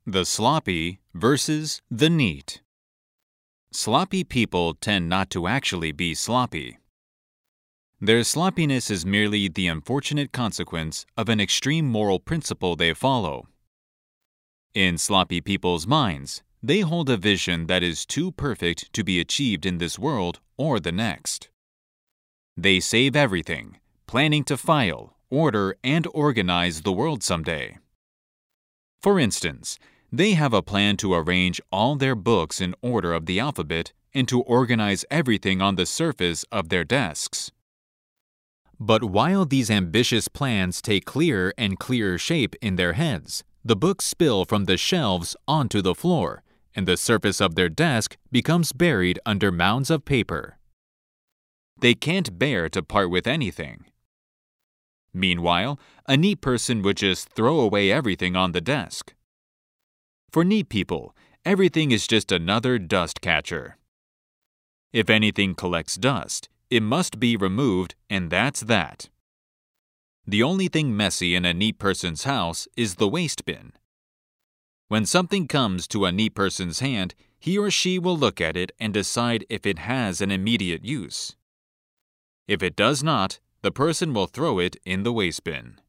The sloppy versus the neat. Sloppy people tend not to actually be sloppy. Their sloppiness is merely the unfortunate consequence of an extreme moral principle they follow. In sloppy people's minds, they hold a vision that is too perfect to be achieved in this world or the next. They save everything, planning to file, order, and organize the world someday. For instance, they have a plan to arrange all their books in order of the alphabet and to organize everything on the surface of their desks. But while these ambitious plans take clearer and clearer shape in their heads, the books spill from the shelves onto the floor, and the surface of their desk becomes buried under mounds of paper. They can't bear to part with anything. Meanwhile, a neat person would just throw away everything on the desk. For neat people, everything is just another dust catcher. If anything collects dust, it must be removed, and that's that. The only thing messy in a neat person's house is the waste bin. When something comes to a neat person's hand, he or she will look at it and decide if it has an immediate use. If it does not, the person will throw it in the waste bin.